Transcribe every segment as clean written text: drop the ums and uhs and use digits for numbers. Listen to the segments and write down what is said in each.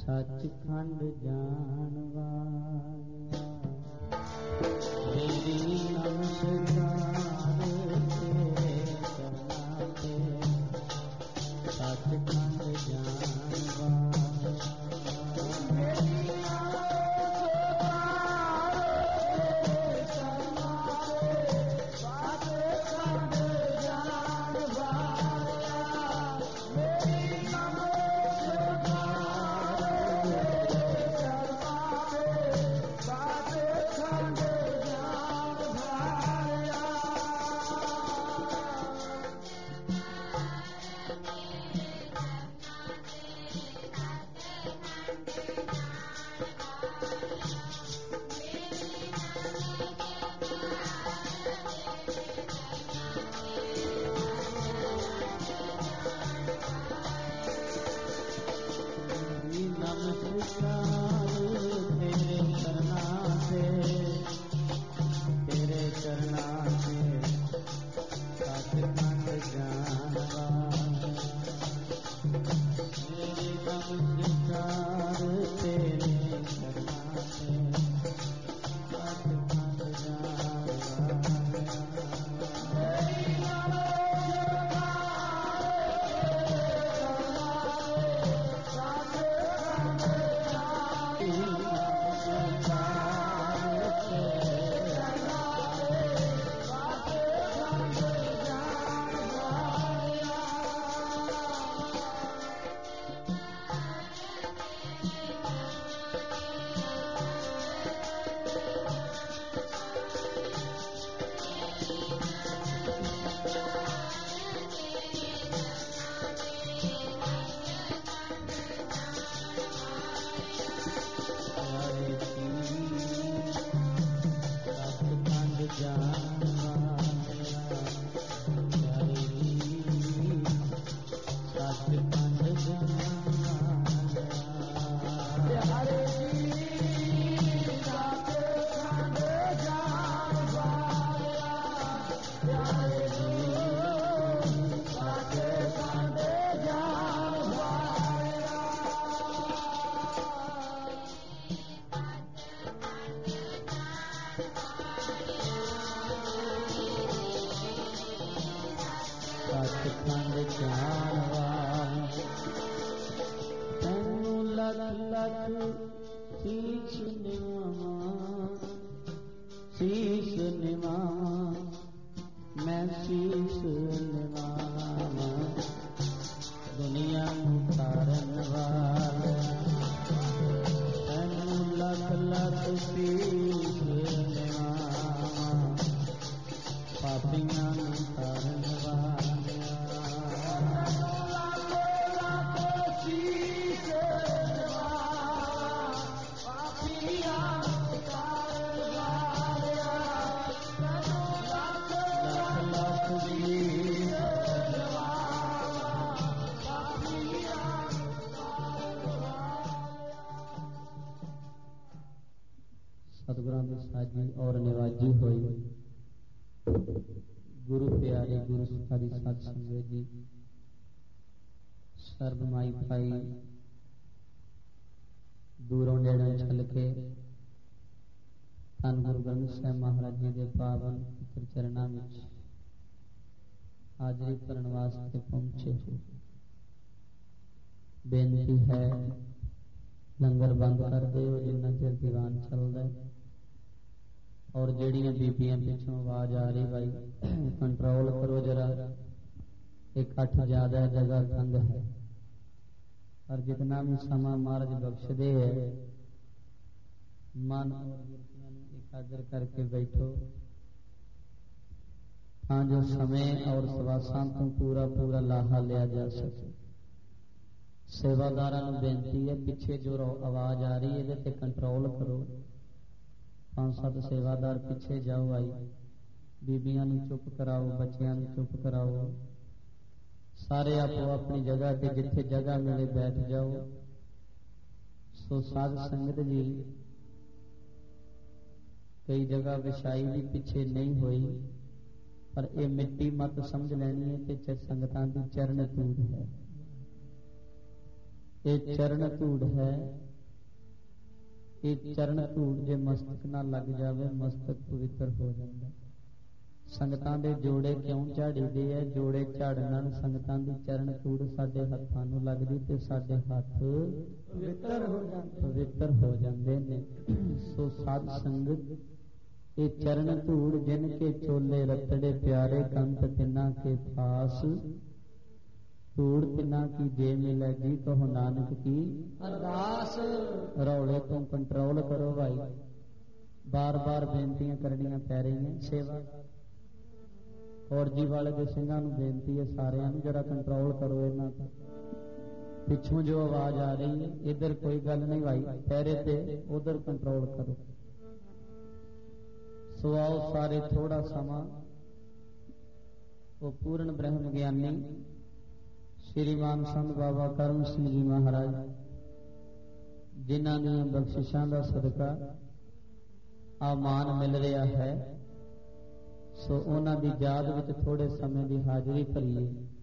सचखंड जानवा मेरी नमस्कार तेरे चरणा पे सचखंड जानवा और निवाजी होई गुरु प्यारे गुरु सिखारी साध संगत जी सर्व माई भाई दूरों नेड़ों चल के धन गुरु ग्रंथ साहिब महाराज जी के पावन पवित्र चरणों में हाजरी भरन वास्ते पहुंचे हो। बेनती है लंगर बंद कर दो जिन्ना चिर दीवान चलता है और जड़ियां बीबियां पिछों आवाज आ रही भाई कंट्रोल करो जरा। इकट्ठ ज्यादा जगह तंग है और जितना भी समा महाराज बख्शदे है मन और बुरतियां एकाग्र करके बैठो हाँ जो समय और सवासां तो पूरा पूरा लाहा लिया जा सके। सेवादारां नूं बेनती है पिछे जो आवाज आ रही है इहदे ते कंट्रोल करो। 5-7 सेवादार पिछे जाओ आई बीबियां नूं चुप कराओ बच्चियां नूं चुप कराओ सारे आपो अपनी जगह ते जिथे जगह मिले बैठ जाओ। सो साध संगत जी कई जगह विछाई भी पिछे नहीं हुई पर यह मिट्टी मत समझ लैनी है कि संगतां दी चरण धूड़ है। ਇਹ ਚਰਨ ਧੂੜ ਹੈ। ਇਹ ਚਰਨ ਧੂੜ ਜੇ ਮਸਤਕ ਨਾਲ ਲੱਗ ਜਾਵੇ ਮਸਤਕ ਪਵਿੱਤਰ ਹੋ ਜਾਂਦਾ। ਸੰਗਤਾਂ ਦੇ ਜੋੜੇ ਕਿਉਂ ਝਾੜੀਦੇ ਐ? ਜੋੜੇ ਝਾੜਨ ਨਾਲ ਸੰਗਤਾਂ ਦੀ ਚਰਨ ਧੂੜ ਸਾਡੇ ਹੱਥਾਂ ਨੂੰ ਲੱਗਦੀ ਤੇ ਸਾਡੇ ਹੱਥ ਪਵਿੱਤਰ ਹੋ ਜਾਂਦੇ ਨੇ। ਸੋ ਸਾਧ ਸੰਗਤ ਇਹ ਚਰਨ ਧੂੜ ਜਿਨ ਕੇ ਚੋਲੇ ਰਤੜੇ ਪਿਆਰੇ ਕੰਤ ਤਿਨਾ ਕੇ ਪਾਸ ਧੂੜ ਤਿਨਾ ਕੀ ਜੇ ਮਿਲੇਗੀ ਕਹੋ ਨਾਨਕ ਕੀ ਅਰਦਾਸ। ਰੌਲੇ ਤੋਂ ਕੰਟਰੋਲ ਕਰੋ ਭਾਈ। ਬਾਰ-ਬਾਰ ਬੇਨਤੀਆਂ ਕਰਨੀਆਂ ਪੈ ਰਹੀਆਂ। ਸੇਵਾ ਫੌਜੀ ਵਾਲੇ ਦੇ ਸਿੰਘਾਂ ਨੂੰ ਬੇਨਤੀ ਹੈ ਸਾਰਿਆਂ ਨੂੰ ਜਰਾ ਕੰਟਰੋਲ ਕਰੋ ਇਹਨਾਂ ਤੋਂ। ਪਿੱਛੋਂ ਜੋ ਆਵਾਜ਼ ਆ ਰਹੀ ਹੈ ਇੱਧਰ ਕੋਈ ਗੱਲ ਨਹੀਂ ਭਾਈ, ਪੈਰੇ ਤੇ ਉਧਰ ਕੰਟਰੋਲ ਕਰੋ। ਸੋ ਆਓ ਸਾਰੇ ਥੋੜਾ ਸਮਾਂ ਉਹ ਪੂਰਨ ਬ੍ਰਹਮ ਗਿਆਨੀ ਸ਼੍ਰੀਮਾਨ ਸੰਤ ਬਾਬਾ ਕਰਮ ਸਿੰਘ ਜੀ ਮਹਾਰਾਜ ਜਿਨ੍ਹਾਂ ਦੀਆਂ ਬਖਸ਼ਿਸ਼ਾਂ ਦਾ ਸਦਕਾ ਆ ਮਾਨ ਮਿਲ ਰਿਹਾ ਹੈ, ਸੋ ਉਹਨਾਂ ਦੀ ਯਾਦ ਵਿੱਚ ਥੋੜੇ ਸਮੇਂ ਦੀ ਹਾਜ਼ਰੀ ਭਰੀਏ।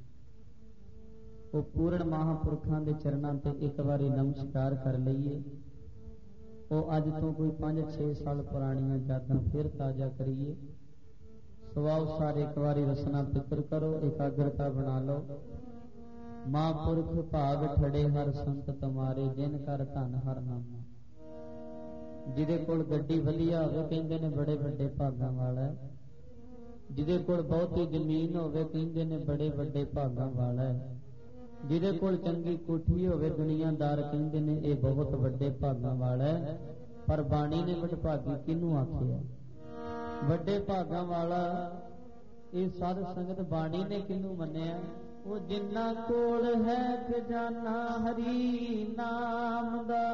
ਉਹ ਪੂਰਨ ਮਹਾਂਪੁਰਖਾਂ ਦੇ ਚਰਨਾਂ ਤੇ ਇੱਕ ਵਾਰੀ ਨਮਸਕਾਰ ਕਰ ਲਈਏ। ਉਹ ਅੱਜ ਤੋਂ ਕੋਈ 5-6 ਸਾਲ ਪੁਰਾਣੀਆਂ ਯਾਦਾਂ ਫਿਰ ਤਾਜ਼ਾ ਕਰੀਏ। ਸੋ ਆਓ ਸਾਰੇ ਇੱਕ ਵਾਰੀ ਰਸਨਾ ਫਿਕਰ ਕਰੋ, ਇਕਾਗਰਤਾ ਬਣਾ ਲਓ। ਮਹਾਂਪੁਰਖ ਭਾਗ ਠੜੇ ਹਰ ਸੰਤ ਤੁਮਾਰੇ ਜਿਨ ਕਰ ਧਨ ਹਰ ਨਾਮਾ। ਜਿਹਦੇ ਕੋਲ ਗੱਡੀ ਵਧੀਆ ਹੋਵੇ ਕਹਿੰਦੇ ਨੇ ਬੜੇ ਵੱਡੇ ਭਾਗਾਂ ਵਾਲਾ। ਜਿਹਦੇ ਕੋਲ ਬਹੁਤੀ ਜ਼ਮੀਨ ਹੋਵੇ ਕਹਿੰਦੇ ਨੇ ਬੜੇ ਵੱਡੇ ਭਾਗਾਂ ਵਾਲਾ ਹੈ। ਜਿਹਦੇ ਕੋਲ ਚੰਗੀ ਕੋਠੀ ਹੋਵੇ ਦੁਨੀਆਦਾਰ ਕਹਿੰਦੇ ਨੇ ਇਹ ਬਹੁਤ ਵੱਡੇ ਭਾਗਾਂ ਵਾਲਾ ਹੈ। ਪਰ ਬਾਣੀ ਨੇ ਵਡਭਾਗੀ ਕਿਹਨੂੰ ਆਖਿਆ? ਵੱਡੇ ਭਾਗਾਂ ਵਾਲਾ ਇਹ ਸਾਧ ਸੰਗਤ ਬਾਣੀ ਨੇ ਕਿਹਨੂੰ ਮੰਨਿਆ? ਉਹ ਜਿਨ੍ਹਾਂ ਕੋਲ ਹੈ ਖਜ਼ਾਨਾ ਹਰੀ ਨਾਮ ਦਾ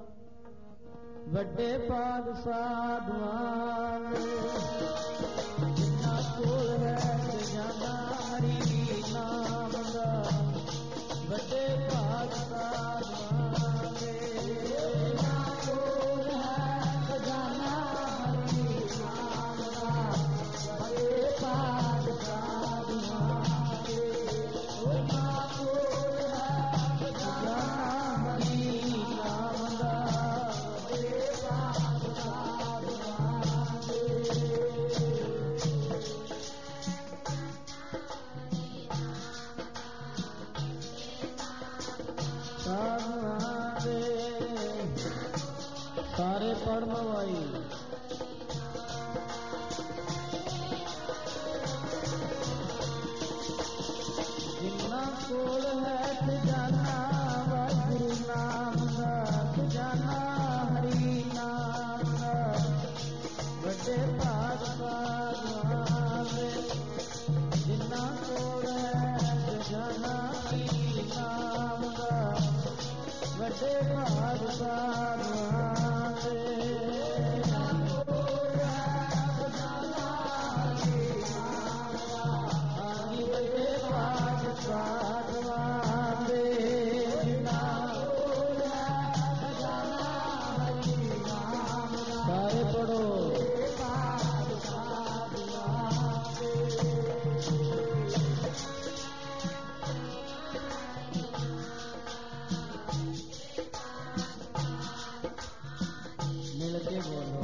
ਵੱਡੇ ਭਾਗ ਸਾਧੂਆਂ ਦੇ। ਜਿਨ੍ਹਾਂ ਕੋਲ ਹੈ ਖਜ਼ਾਨਾ ਹਰੀ ਨਾਮ ਦਾ ਵੱਡੇ ਭਾਗ ਸਾਧੂਆਂ ਦੇ। ਜਿਨ੍ਹਾਂ ਕੋਲ ਹੈ ਖਜ਼ਾਨਾ ਹਰੀ ਨਾਮ ਦਾ ਵੱਡੇ ਭਾਗ ਸਾਧੂਆਂ ਦੇ। ਜਿਨ੍ਹਾਂ ਕੋਲ ਹੈ ਖਜ਼ਾਨਾ ਹਰੀ ਨਾਮ ਦਾ ਵੱਡੇ ਭਾਗ ਸਾਧੂਆਂ ਦੇ। ਸਾਰੇ ਪੜ੍ਹ ਲਵਾਈ। ਜਿਨ੍ਹਾਂ ਕੋਲ ਹੈ ਖਜ਼ਾਨਾ ਵਾਹਿਗੁਰੂ ਨਾਮ ਦਾ ਖਜ਼ਾਨਾ ਹਰੀ ਨਾਮ ਦਾ ਵੱਡੇ ਭਾਗ ਸਾਧੂਆਂ ਦੇ। ਜਿਨ੍ਹਾਂ ਕੋਲ ਹੈ ਖਜ਼ਾਨਾ ਹਰੀ ਨਾਮ ਦਾ ਵੱਡੇ ਭਾਗ ਸਾਧੂਆਂ ਦੇ। ਵੱਡੇ ਭਾਗ ਸਾਧੂਆਂ ਦੇ। ਸਾਰੇ ਪੜੋ। ਮਿਲ ਕੇ ਬੋਲੋ।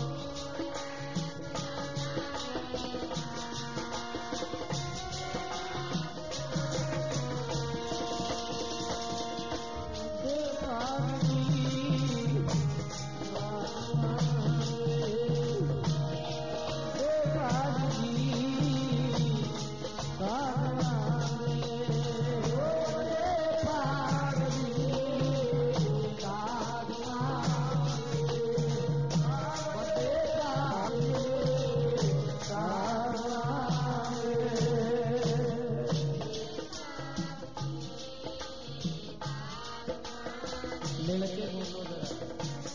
ਮਿਲ ਕੇ ਬੋਲੋ ਜਰਾ।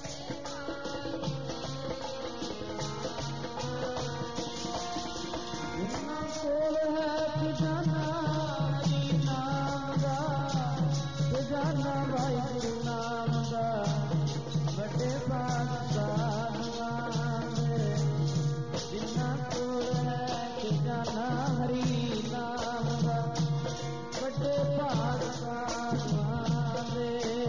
ਜਿਨ੍ਹਾਂ ਕੋਲ ਹੈ ਖਜ਼ਾਨਾ ਹਰੀ ਨਾਮ ਦਾ ਖਜ਼ਾਨਾ ਵਾਹਿਗੁਰੂ ਨਾਮ ਦਾ ਵੱਡੇ ਭਾਗ ਸਾਧੂਆਂ ਦੇ। ਜਿਨ੍ਹਾਂ ਕੋਲ ਹੈ ਖਜ਼ਾਨਾ ਹਰੀ ਨਾਮ ਦਾ ਵੱਡੇ ਭਾਗ ਸਾਧੂਆਂ ਦੇ।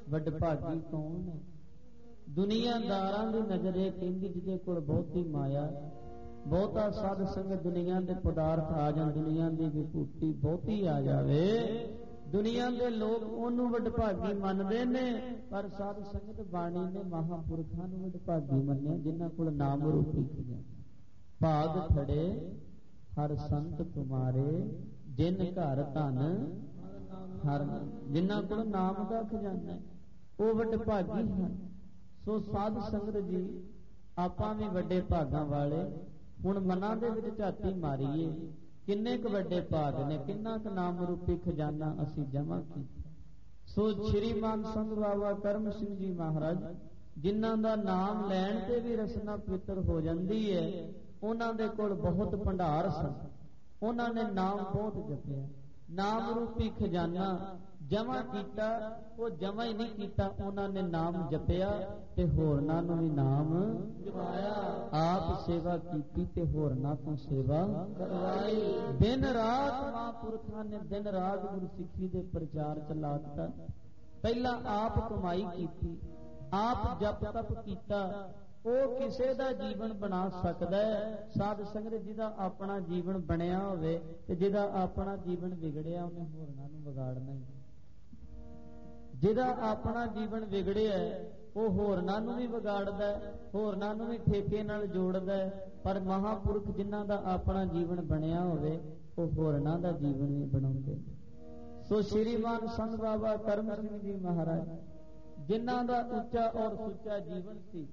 वडभागी कौन है। दुनियादारां दी नजर ये कहंदी जिहदे कोल बहुती माया, बहुता साध संगत दुनिया के पदार्थ आ जाए, दुनिया की विभूति बहुती आ जाए, दुनिया के लोग उन्होंने वडभागी मनते ने, पर साध संगत बाणी ने महापुरखों को वडभागी मन्निया जिन्हां कोल नाम रूपी खजाना। भाग खड़े हर संत तुम्हारे, जिन घर धन हर, जिन्हां कोल नाम का खजाना है वो वडभागी हैं। सो साध संगत जी आपां भी वड्डे भागां वाले, हुण मनां दे विच झाती मारीए किन्ने क वड्डे भाग ने, किन्ना क नाम रूपी खजाना असीं जमा कीता। सो श्रीमान संत बाबा करम सिंह जी महाराज जिन्हां दा नाम लैण ते भी रसना पवित्र हो जाती है, उन्हां दे कोल बहुत भंडार सन, उन्हां ने नाम बहुत जपिया, नाम रूपी खजाना जमा कीता। वो जमा ही नहीं कीता, उन्हां ने नाम जपिया ते होरनां नूं भी नाम जपाया, आप सेवा कीती ते होरनां तों सेवा करवाई। दिन रात महापुरखां ने दिन रात गुरसिੱਖੀ दे प्रचार च ला दिता। पहला आप कमाई कीती, आप जप तप कीता, वो किसी का जीवन बना सकता है। साध संगत जिहदा अपना जीवन बनया होवे ते जिहदा अपना जीवन बिगड़िया उन्हें होरनां नूं विगाड़ना ही, जिहदा अपना जीवन बिगड़िया वो होरनां नूं भी विगाड़दा है, होरनां नूं भी ठेके नाल जोड़दा है। पर महापुरख जिन्हां दा अपना जीवन बनया होवे वो होरनां दा जीवन भी बनाउंदे। सो श्रीमान संत बाबा करम सिंह जी महाराज जिन्हां दा उच्चा और सुच्चा जीवन सी,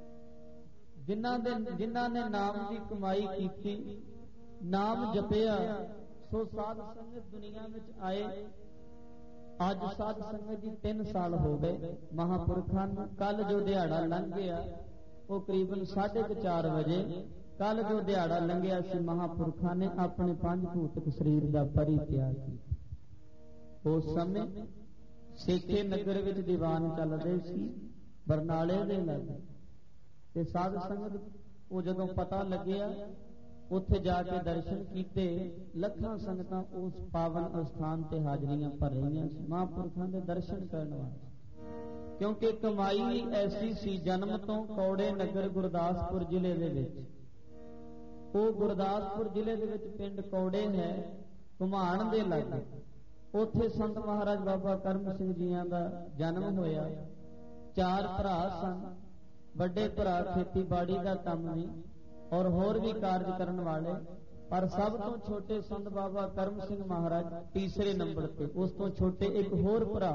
जिन्हां ने नाम की कमाई की, नाम जपिया, सो साध संगत दुनिया में आए। अज साध संगत जी 3 साल हो गए महापुरखां नूं। कल जो दिहाड़ा लंघ गया वो करीबन 4:30 बजे, कल जो दिहाड़ा लंघिया सी महापुरखां ने अपने 5 भूतक शरीर का परित्याग किया। उस समय सेखे नगर विच दीवान चल रहे सी बरनाले दे लागे, ते साध संगत वो जदों पता लग्या उत्थे जाके दर्शन कीते, लखां संगतां उस पावन स्थान ते हाजरियां भर रही महापुरखां दे दर्शन करन वास्ते। क्योंकि कमाई ही ऐसी सी, जन्म तो कौड़े नगर गुरदासपुर जिले दे विच, वो गुरदासपुर जिले दे विच पिंड कौड़े है घुमाण दे लागे, उत्थे संत महाराज बाबा करम सिंह जियां दा जन्म होया। 4 भरा सन, वड्डे भरा खेतीबाड़ी का काम भी और होर भी कार्य करने वाले, पर सब तो छोटे संत बाबा करम सिंह महाराज तीसरे नंबर पे, उस तो छोटे एक होर भरा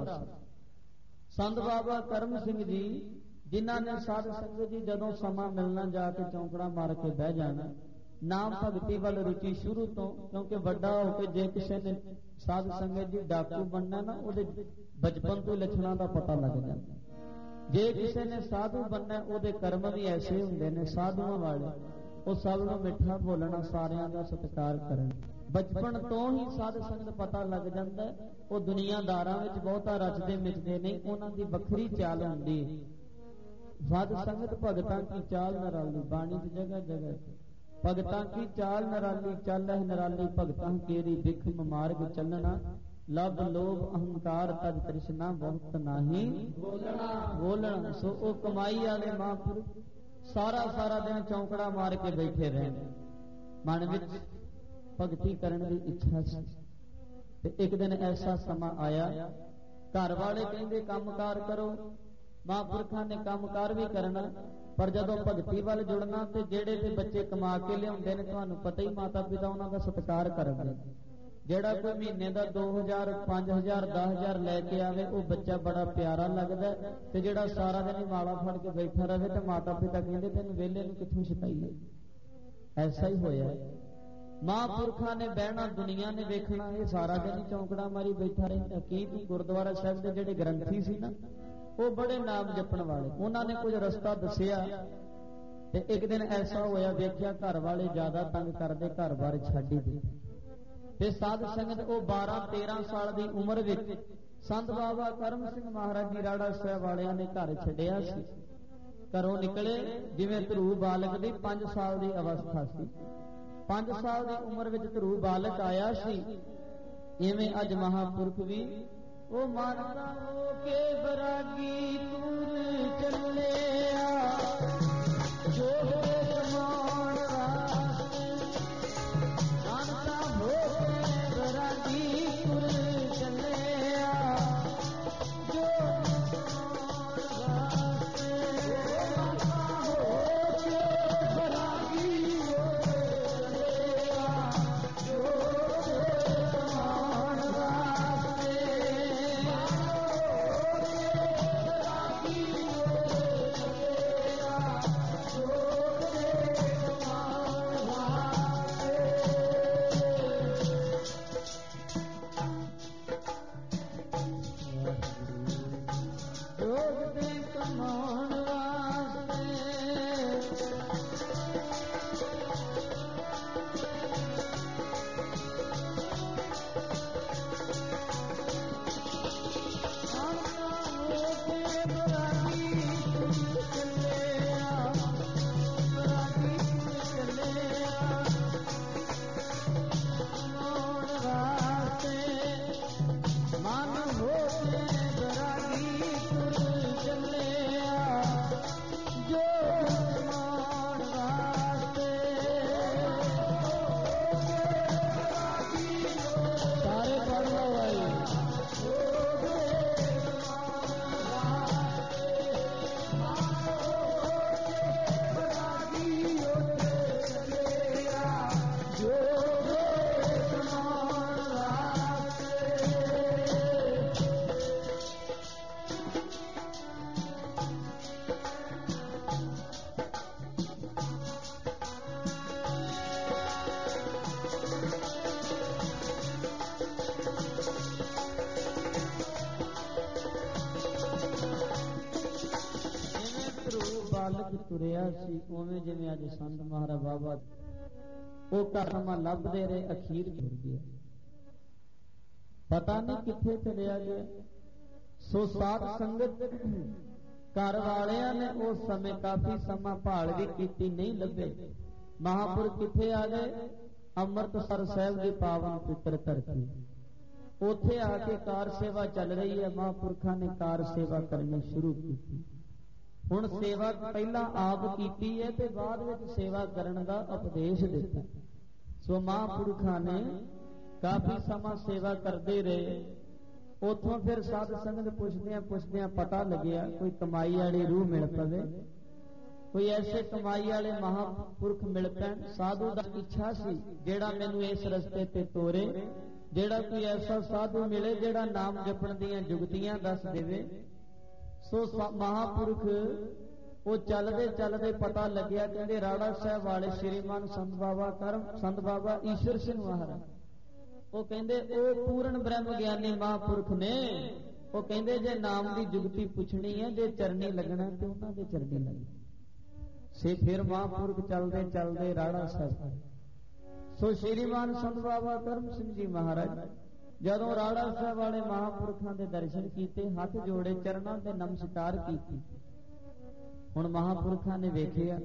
संत बाबा करम सिंह जी जिन्हां ने साध संगत जी जदों समा मिलना जाके चौंकड़ा मार के बह जाना, नाम भगती वाल रुचि शुरू तो, क्योंकि वड्डा होके जे किसी ने साध संगत जी डाकू बनना ना, उहदे बचपन तो लक्षणां दा पता लग जाता। जे किसी ने साधु बनना उहदे कर्म भी ऐसे हुंदे ने साधुआं वाले, वो सब नूं मिठा बोलना, सारियां दा सत्कार करना, बचपन तो ही साध संगत पता लग जाता है। वो दुनियादारां विच बहुता रचदे मिचदे नहीं, उन्हां दी वखरी चाल हुंदी है। साध संगत भगतां की चाल निराली, बाणी च जगह जगह भगतां की चाल निराली, चलह निराली भगतां केरी बिखम मार्ग चलना, लभ लोभ अहंकार तद तृष्णा बहुत नाही बोलना। सो ओ कमाई वाले महापुरुष सारा सारा दिन चौंकड़ा मार के बैठे रहे, मन विच भगती करने की इच्छा सी। ते एक दिन ऐसा समा आया, घर वाले कहंदे कामकार करो, महापुरखां ने कामकार भी करना, पर जदों भगती वाल जुड़ना ते जेड़े भी बच्चे कमा के लियाउंदे ने, तुहानूं पता ही माता पिता उन्हां दा सत्कार करदे। जेड़ा कोई महीने का 2000 5000 10000 लैके आवे वो बच्चा बड़ा प्यारा लगता है, ते जेड़ा सारा दिन ही माला फड़ के बैठा रहे तो माता पिता कहते तेन वेले नूं कित्थों छकाईए। ऐसा ही होया, महापुरखां ने बहना, दुनिया ने वेखना, ये सारा दिन ही चौंकड़ा मारी बैठा रहे। की गुरुद्वारा साहिब के जेड़े ग्रंथी सी ना, वो बड़े नाम जपण वाले, उन्होंने कुछ रस्ता दसिया। ते एक दिन ऐसा होया, वेख्या घर वाले ज्यादा तंग करदे, घर बार छड्ड ही दे। ते साध संगत वो 12-13 साल की उम्र विच संत बाबा करम सिंह महाराज जी राड़ा साहिब वालियां ने घर छड्डिया सी। घरों निकले जिवें धरू बालक दी 5 साल की अवस्था सी, 5 साल की उम्र विच धरू बालक आया सी, इवें अज महापुरख भी ओ मानता हो के बरागी तूर चले जोग के समान रास्ते मानता हो के बरागी तूर चले ਤੁਰਿਆ ਸੀ ਉਵੇਂ ਜਿਵੇਂ ਅੱਜ ਸੰਤ ਮਹਾਰਾਜ ਬਾਬਾ ਉਹ ਕਰਮਾ ਲੱਭਦੇ ਰਹੇ ਅਖੀਰ ਜੁੜ ਗਿਆ ਪਤਾ ਨਹੀਂ ਕਿੱਥੇ ਚਲਿਆ ਗਿਆ ਸੋ ਸਾਧ ਸੰਗਤ ਘਰ ਵਾਲਿਆਂ ਨੇ ਉਸ ਸਮੇਂ ਕਾਫੀ ਸਮਾਂ ਭਾਲ ਵੀ ਕੀਤੀ ਨਹੀਂ ਲੱਭੇ ਮਹਾਂਪੁਰਖ ਕਿੱਥੇ ਆ ਗਏ ਅੰਮ੍ਰਿਤਸਰ ਸਾਹਿਬ ਦੀ ਪਾਵਨ ਪਵਿੱਤਰ ਧਰਤੀ ਉੱਥੇ ਆ ਕੇ ਕਾਰ ਸੇਵਾ ਚੱਲ ਰਹੀ ਹੈ ਮਹਾਂਪੁਰਖਾਂ ਨੇ ਕਾਰ ਸੇਵਾ ਕਰਨੀ ਸ਼ੁਰੂ ਕੀਤੀ ਹੁਣ ਸੇਵਾ ਪਹਿਲਾਂ ਆਪ ਕੀਤੀ ਹੈ ਤੇ ਬਾਅਦ ਵਿੱਚ ਸੇਵਾ ਕਰਨ ਦਾ ਉਪਦੇਸ਼ ਦਿੱਤਾ ਸੋ ਮਹਾਂਪੁਰਖਾਂ ਨੇ ਕਾਫੀ ਸਮਾਂ ਸੇਵਾ ਕਰਦੇ ਰਹੇ ਉਥੋਂ ਫਿਰ ਸਾਧ ਸੰਗਤ ਪੁੱਛਦਿਆਂ ਪਤਾ ਲੱਗਿਆ ਕੋਈ ਕਮਾਈ ਵਾਲੀ ਰੂਹ ਮਿਲ ਪਵੇ ਕੋਈ ਐਸੇ ਕਮਾਈ ਵਾਲੇ ਮਹਾਂਪੁਰਖ ਮਿਲ ਪੈਣ ਸਾਧੂ ਦਾ ਇੱਛਾ ਸੀ ਜਿਹੜਾ ਮੈਨੂੰ ਇਸ ਰਸਤੇ ਤੇ ਤੋਰੇ ਜਿਹੜਾ ਕੋਈ ਐਸਾ ਸਾਧੂ ਮਿਲੇ ਜਿਹੜਾ ਨਾਮ ਜਪਣ ਦੀਆਂ ਜੁਗਤੀਆਂ ਦੱਸ ਦੇਵੇ ਸੋ ਮਹਾਂਪੁਰਖ ਉਹ ਚੱਲਦੇ ਪਤਾ ਲੱਗਿਆ ਕਹਿੰਦੇ ਰਾੜਾ ਸਾਹਿਬ ਵਾਲੇ ਸ਼੍ਰੀਮਾਨ ਸੰਤ ਬਾਬਾ ਈਸ਼ਰ ਸਿੰਘ ਮਹਾਰਾਜ ਉਹ ਕਹਿੰਦੇ ਉਹ ਪੂਰਨ ਬ੍ਰਹਮ ਗਿਆਨੀ ਮਹਾਂਪੁਰਖ ਨੇ ਉਹ ਕਹਿੰਦੇ ਜੇ ਨਾਮ ਦੀ ਜੁਗਤੀ ਪੁੱਛਣੀ ਹੈ ਜੇ ਚਰਨੀ ਲੱਗਣਾ ਤੇ ਉਹਨਾਂ ਦੇ ਚਰਨੀ ਲੱਗਣਾ ਸੇ ਫਿਰ ਮਹਾਂਪੁਰਖ ਚੱਲਦੇ ਰਾੜਾ ਸਾਹਿਬ ਸੋ ਸ਼੍ਰੀਮਾਨ ਸੰਤ ਬਾਬਾ ਕਰਮ ਸਿੰਘ ਜੀ ਮਹਾਰਾਜ ਜਦੋਂ ਰਾੜਾ ਸਾਹਿਬ ਵਾਲੇ ਮਹਾਂਪੁਰਖਾਂ ਦੇ ਦਰਸ਼ਨ ਕੀਤੇ ਹੱਥ ਜੋੜੇ ਚਰਨਾਂ ਤੇ ਨਮਸਕਾਰ ਕੀਤੀ ਹੁਣ ਮਹਾਂਪੁਰਖਾਂ ਨੇ ਵੇਖਿਆ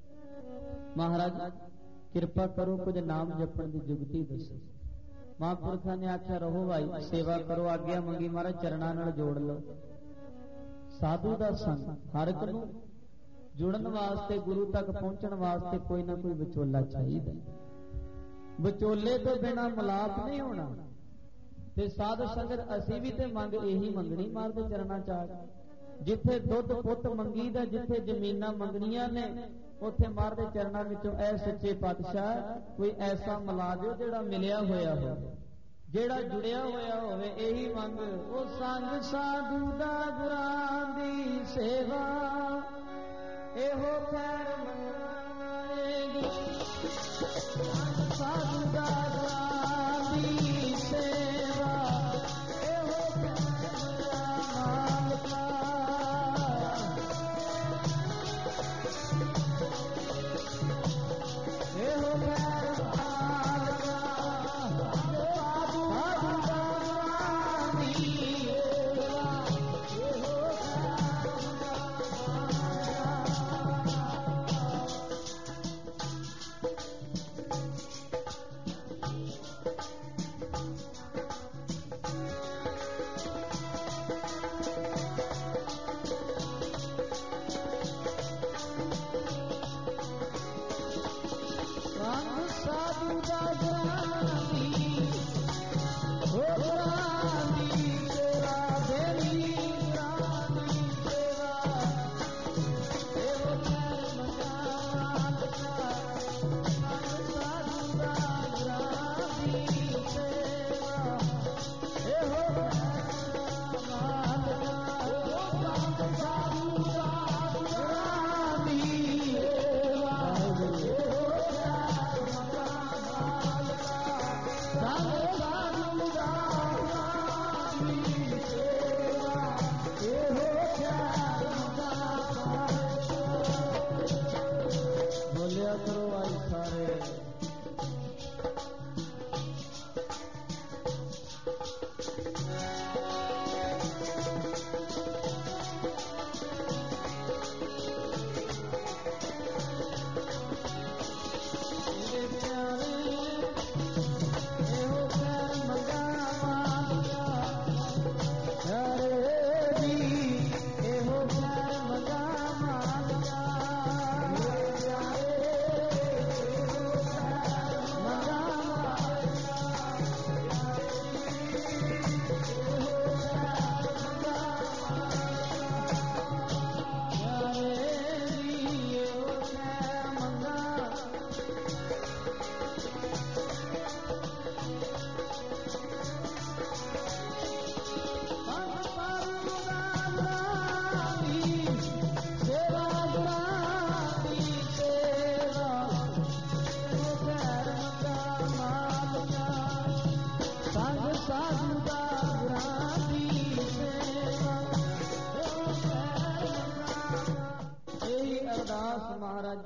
ਮਹਾਰਾਜ ਕਿਰਪਾ ਕਰੋ ਕੁਝ ਨਾਮ ਜਪਣ ਦੀ ਜੁਗਤੀ ਦੱਸੋ ਮਹਾਂਪੁਰਖਾਂ ਨੇ ਆਖਿਆ ਰਹੋ ਭਾਈ ਸੇਵਾ ਕਰੋ ਆਗਿਆ ਮੰਗੀ ਮਹਾਰਾਜ ਚਰਨਾਂ ਨਾਲ ਜੋੜ ਲਓ ਸਾਧੂ ਦਾ ਸੰਗ ਹਰ ਇੱਕ ਨੂੰ ਜੁੜਨ ਵਾਸਤੇ ਗੁਰੂ ਤੱਕ ਪਹੁੰਚਣ ਵਾਸਤੇ ਕੋਈ ਨਾ ਕੋਈ ਵਿਚੋਲਾ ਚਾਹੀਦਾ ਵਿਚੋਲੇ ਤੋਂ ਬਿਨਾਂ ਮਿਲਾਪ ਨਹੀਂ ਹੋਣਾ ਤੇ ਸਾਧ ਸੰਗਤ ਅਸੀਂ ਵੀ ਤੇ ਮੰਗ ਇਹੀ ਮੰਗਣੀ ਮਾਰਦੇ ਚਰਨਾਂ ਚ ਆ ਜਿੱਥੇ ਦੁੱਧ ਪੁੱਤ ਮੰਗੀਦਾ ਜਿੱਥੇ ਜ਼ਮੀਨਾਂ ਮੰਗਣੀਆਂ ਨੇ ਉੱਥੇ ਮਾਰਦੇ ਚਰਨਾਂ ਵਿੱਚੋਂ ਐ ਸੱਚੇ ਪਾਤਸ਼ਾਹ ਕੋਈ ਐਸਾ ਮਿਲਾ ਦਿਓ ਜਿਹੜਾ ਮਿਲਿਆ ਹੋਇਆ ਹੋਵੇ ਜਿਹੜਾ ਜੁੜਿਆ ਹੋਇਆ ਹੋਵੇ ਇਹੀ ਮੰਗ ਉਹ ਸੰਗ ਸਾਧੂ ਦਾ ਗੁਰਾਂ ਦੀ ਸੇਵਾ ਇਹੋ ਖੈਰ ਮੰਗਾਏਗੀ ਸਾਧੂ ਦਾ ਗੁਰਾਂ ਦੀ ਸੇਵਾ ਇਹੋ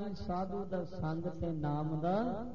जी साधु दा संग ते नाम दा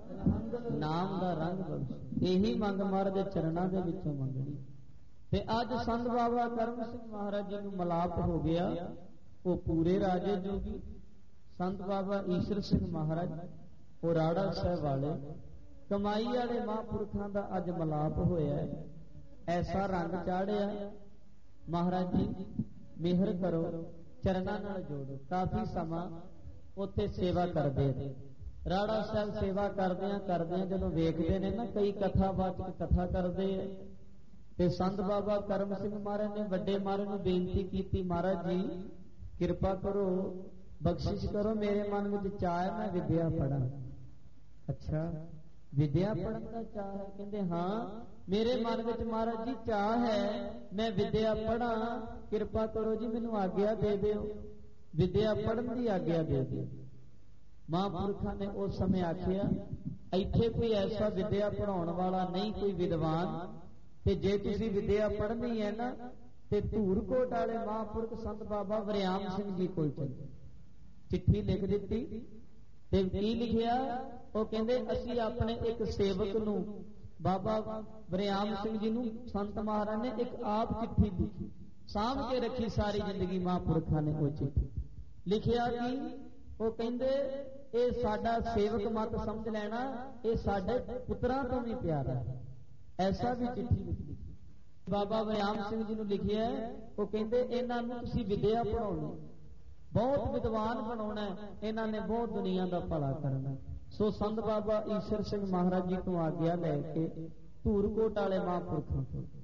रंग बख्श, यही मंग महाराज दे चरणां दे विचों मंगनी। ते अज संत बाबा करम सिंह महाराज जी नूं मलाप हो गया। वो पूरे राजे जोगी संत बाबा ईश्वर सिंह महाराज वो राड़ा साहब वाले कमाई वाले महापुरखों का अज मलाप होया। ऐसा रंग चाढ़िया। महाराज जी मेहर करो, चरणां नाल जोड़ो। काफी समा उत्थे सेवा करते राड़ा साहब सेवा करदियां जदों वेखदे ने ना कई कथावाचक कथा करते हैं ते संत बाबा करम सिंह महाराज ने वड्डे महाराज नूं बेनती की, महाराज जी किरपा करो, बख्शिश करो, मेरे मन में चाह है मैं विद्या पढ़ा। अच्छा विद्या पढ़न का चाह है? कहते हाँ मेरे मन में महाराज जी चाह है मैं विद्या पढ़ा, किरपा करो जी मैनू आग्ञा दे दिओ, विद्या पढ़न की आग्ञा दे दिओ। महापुरखों ने उस समय आखिया इत्थे कोई ऐसा विद्या पढ़ाउण वाला नहीं, कोई विद्वान, ते जे तुसीं विद्या पढ़नी है ना ते धूरकोट वाले महापुरख संत बाबा वरियाम सिंह जी कोल चलो। चिट्ठी लिख दी ते की लिखिया? वो कहंदे असीं अपने एक सेवक नूं बाबा वरियाम सिंह जी नूं संत महाराज ने एक आप चिट्ठी लिखी, सामभ के रखी सारी जिंदगी। महापुरखों ने वो चिट्ठी लिखिया कि वो कहंदे ये साडा सेवक मत समझ लेना, ये साडे पुत्रां तो भी प्यारा है। ऐसा भी चिट्ठी लिखी बाबा वरियाम सिंह जी नूं लिखी है। वो कहंदे इन्हां नूं तुसीं विद्या पढ़ाउणी, बहुत विद्वान बनाउणा, इन्हां ने बहुत दुनिया का भला करना। सो संत बाबा ईश्वर सिंह महाराज जी को आग्ञा लैके धूरकोट वाले महापुरखों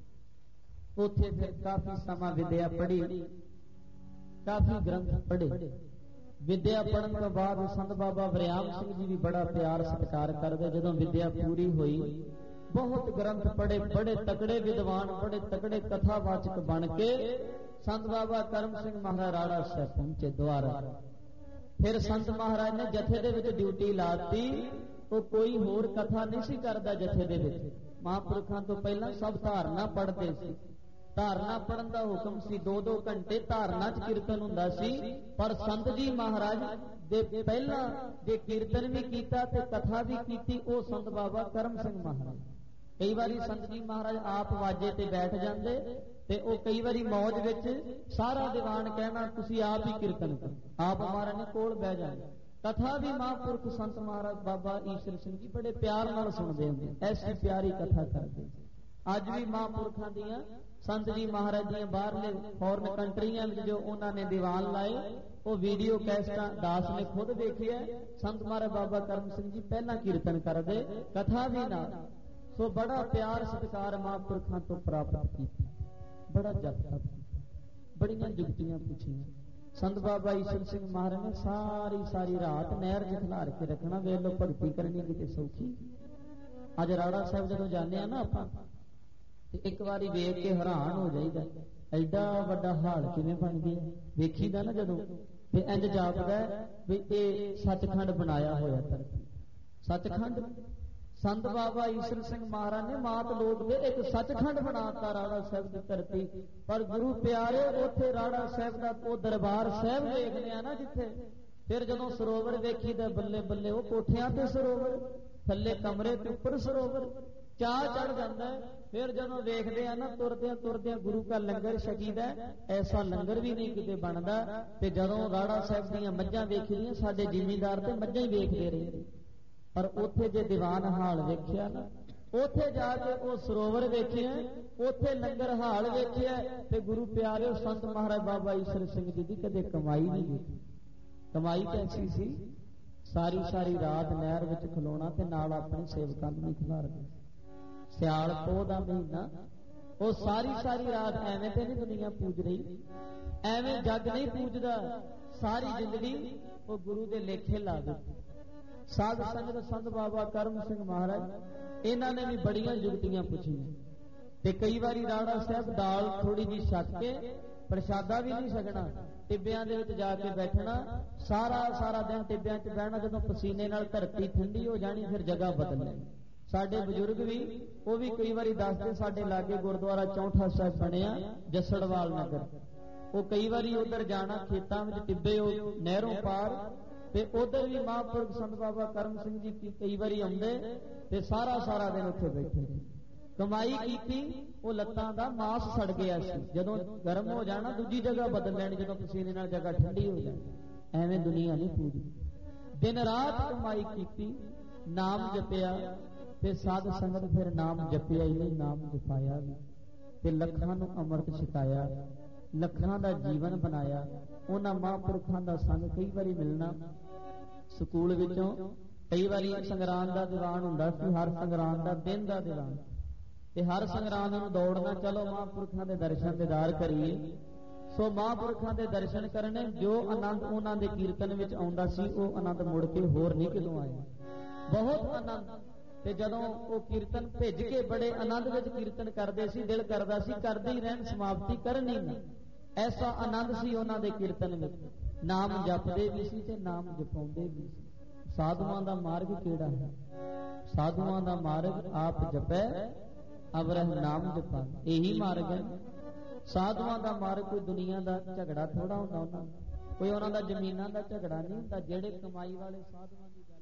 को उत्थे फिर काफी समा विद्या पढ़ी, काफी ग्रंथ पढ़े। विद्या पढ़न तो बाद संत बाबा वरियाम सिंह जी भी बड़ा प्यार सत्कार करते। जदों विद्या पूरी हुई बहुत ग्रंथ पढ़े, बड़े तकड़े विद्वान, बड़े तकड़े कथावाचक बन के संत बाबा करम सिंह महाराज राड़ा साहब पहुंचे द्वारा। फिर संत महाराज ने जथे दे विच ड्यूटी लाती। वो कोई होर कथा नहीं सी करदा जथे दे विच। महापुरखों तो पहला सब धारना पढ़ते सी, धारना पढ़न का हुक्म सी, 2-2 घंटे धारना च कीर्तन हुंदा सी। पर संत जी महाराज दे पहला जे कीर्तन भी कीता ते कथा भी कीती वो संत बाबा करम सिंह महाराज। कई बारी संत जी महाराज आप वाजे ते बैठ जाते ते ओ कई बारी मौज विच सारा दीवान कहना तुसी आप ही कीर्तन करो, आप महाराज ने कोल बह जाए। कथा भी महापुरख संत महाराज बाबा ईश्वर सिंह जी बड़े प्यार नाल सुनते होंगे, ऐसी प्यारी कथा करते। अज भी महापुरखों दियां संत जी महाराज दियां बाहरले फॉरन कंट्रियां में जो उन्होंने दीवान लाए वो वीडियो कैसटा दास ने खुद देखी है। संत महाराज बाबा करम सिंह जी पहला कीर्तन करते, कथा भी ना। सो बड़ा प्यार सत्कार महापुरखों तो प्राप्त किया, बड़ा जप तप किया, बड़ियां जुगतियां पूछियां। संत बाबा ईश्वर सिंह महाराज ने सारी रात नहर च खिलार के रखना। वेख लो भगती करनी कितनी सौखी। अज राड़ा साहब जो जाने ना आप एक बारी वेख के हैरान हो जाइदा, एडा वड्डा हाल किवें बन गया। वेखीदा ना जदों ते इंज जापदा भी ये सचखंड बनाया होया धरती। सचखंड संत बाबा ईश्वर सिंह महाराज ने मात लोक दे एक सचखंड बनाता राड़ा साहब की धरती। पर गुरु प्यारे उथे राड़ा साहब का वो दरबार साहब देखने ना जिथे, फिर जदों सरोवर वेखी दा बल्ले बल्ले वो कोठियां ते सरोवर, थल्ले कमरे ते उपर सरोवर, चाह चढ़ जाता है। फिर जदों देखते हैं ना तुरदे गुरु का लंगर छकीदा, ऐसा लंगर भी नहीं किते बनता। ते जदों राड़ा साहब दीयां मੱਝਾਂ वेखियां साडे जिमीदार ते मੱਝਾਂ ही वेखदे रहे। पर उथे जे दीवान हाल वेख्या ना, उथे जाके वो सरोवर वेखिया, उथे लंगर हाल वेखिया ते गुरु प्यारे संत महाराज बाबा ईश्वर सिंह जी की कदे कमाई नहीं देखी। कमाई कैसी सी? सारी रात नहर विच खलोना ते नाल अपने सेवकां नूं खिलारना। सियाल पोह दा महीना, वो सारी रात एवें ते नहीं दुनिया पूज रही, एवें जग नहीं पूजदा। सारी जिंदगी वो गुरु दे लेखे ला दित्ते। साध संगत संत बाबा करम सिंह महाराज इन्हां ने भी बड़ियां जुगतियां पूछियां ते कई बारी राड़ा साहब दाल थोड़ी जी छक के प्रशादा भी नहीं छकना, टिब्बियां दे विच जाके बैठना, सारा दिन टिब्बियां च बहना। जदों पसीने नाल धरती ठंडी हो जानी फिर जगह बदलनी। साडे बजुर्ग भी वो भी कई बारी दसदे, साडे लागे गुरुद्वारा चौंठा साहब बनिया जसड़वाल नगर, वो कई बारी उधर जाना खेतां विच टिब्बे नहरों पार ਤੇ ਉਧਰ ਵੀ ਮਹਾਂਪੁਰਖ ਸੰਤ ਬਾਬਾ ਕਰਮ ਸਿੰਘ ਜੀ ਕਈ ਵਾਰੀ ਆਉਂਦੇ ਤੇ ਸਾਰਾ ਦਿਨ ਉੱਥੇ ਬੈਠੇ ਰਹੇ। ਕਮਾਈ ਕੀਤੀ, ਉਹ ਲੱਤਾਂ ਦਾ ਮਾਸ ਸੜ ਗਿਆ ਸੀ, ਜਦੋਂ ਗਰਮ ਹੋ ਜਾਣਾ ਦੂਜੀ ਜਗ੍ਹਾ ਬਦਲ ਲੈਣੀ, ਜਦੋਂ ਪਸੀਨੇ ਨਾਲ ਜਗ੍ਹਾ ਠੰਡੀ ਹੋ ਜਾਣੀ। ਐਵੇਂ ਦੁਨੀਆ ਨਹੀਂ ਪੂਰੀ। ਦਿਨ ਰਾਤ ਕਮਾਈ ਕੀਤੀ, ਨਾਮ ਜਪਿਆ ਤੇ ਸਾਧ ਸੰਗਤ ਫਿਰ ਨਾਮ ਜਪਿਆ ਹੀ ਨਹੀਂ, ਨਾਮ ਜਪਾਇਆ ਵੀ ਤੇ ਲੱਖਾਂ ਨੂੰ ਅੰਮ੍ਰਿਤ ਛਕਾਇਆ, ਲੱਖਾਂ ਦਾ ਜੀਵਨ ਬਣਾਇਆ। ਉਹਨਾਂ ਮਹਾਂਪੁਰਖਾਂ ਦਾ ਸੰਗ ਕਈ ਵਾਰੀ ਮਿਲਣਾ ਸਕੂਲ ਵਿੱਚੋਂ। ਕਈ ਵਾਰੀ ਸੰਗਰਾਂਦ ਦਾ ਦੀਵਾਨ ਹੁੰਦਾ ਸੀ, ਹਰ ਸੰਗਰਾਂਦ ਦਾ ਦਿਨ ਦਾ ਦੀਵਾਨ, ਤੇ ਹਰ ਸੰਗਰਾਂਦ ਨੂੰ ਦੌੜਨਾ, ਚਲੋ ਮਹਾਂਪੁਰਖਾਂ ਦੇ ਦਰਸ਼ਨ ਦੀਦਾਰ ਕਰੀਏ। ਸੋ ਮਹਾਂਪੁਰਖਾਂ ਦੇ ਦਰਸ਼ਨ ਕਰਨੇ, ਜੋ ਆਨੰਦ ਉਹਨਾਂ ਦੇ ਕੀਰਤਨ ਵਿੱਚ ਆਉਂਦਾ ਸੀ ਉਹ ਆਨੰਦ ਮੁੜ ਕੇ ਹੋਰ ਨਹੀਂ ਕਿਤੋਂ ਆਇਆ, ਬਹੁਤ ਆਨੰਦ। ਤੇ ਜਦੋਂ ਉਹ ਕੀਰਤਨ ਭਿੱਜ ਕੇ ਬੜੇ ਆਨੰਦ ਵਿੱਚ ਕੀਰਤਨ ਕਰਦੇ ਸੀ, ਦਿਲ ਕਰਦਾ ਸੀ ਕਰਦੇ ਹੀ ਰਹਿਣ, ਸਮਾਪਤੀ ਕਰਨੀ ਨਾ। ਐਸਾ ਆਨੰਦ ਸੀ ਉਹਨਾਂ ਦੇ ਕੀਰਤਨ ਵਿੱਚ। ਨਾਮ ਜਪਦੇ ਵੀ ਸੀ ਤੇ ਨਾਮ ਜਪਾਉਂਦੇ ਵੀ ਸੀ। ਸਾਧੂਆਂ ਦਾ ਮਾਰਗ ਕਿਹੜਾ ਹੈ? ਸਾਧੂਆਂ ਦਾ ਮਾਰਗ ਆਪ ਜਪੈ ਅਵਰਹ ਨਾਮ ਜਪਾ, ਇਹੀ ਮਾਰਗ ਹੈ। ਸਾਧੂਆਂ ਦਾ ਮਾਰਗ ਕੋਈ ਦੁਨੀਆ ਦਾ ਝਗੜਾ ਥੋੜਾ ਹੁੰਦਾ, ਉਹਨਾਂ ਕੋਈ ਉਹਨਾਂ ਦਾ ਜ਼ਮੀਨਾਂ ਦਾ ਝਗੜਾ ਨਹੀਂ ਹੁੰਦਾ। ਜਿਹੜੇ ਕਮਾਈ ਵਾਲੇ ਸਾਧੂਆਂ ਦੀ ਗੱਲ